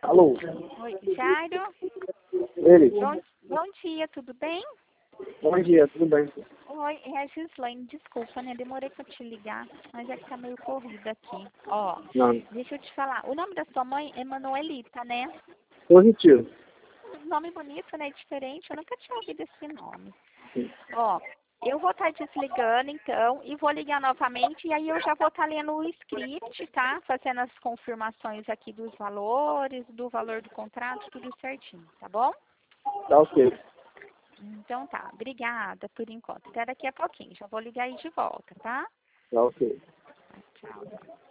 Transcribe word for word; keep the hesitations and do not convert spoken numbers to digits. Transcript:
Alô? Oi, Jairo? Ele? Bom, bom dia, tudo bem? Bom dia, tudo bem? Oi, é a Gislaine, desculpa, né? Demorei pra te ligar, mas é que tá meio corrida aqui. Ó, Não. deixa eu te falar, o nome da sua mãe é Manuelita, né? Positivo. Nome bonito, né? Diferente, eu nunca tinha ouvido esse nome. Sim. Ó, eu vou estar desligando, então, e vou ligar novamente, e aí eu já vou estar lendo o script, tá? Fazendo as confirmações aqui dos valores, do valor do contrato, tudo certinho, tá bom? Tá ok. Então tá, obrigada por enquanto. Até daqui a pouquinho, já vou ligar aí de volta, tá? Tá ok. Tchau.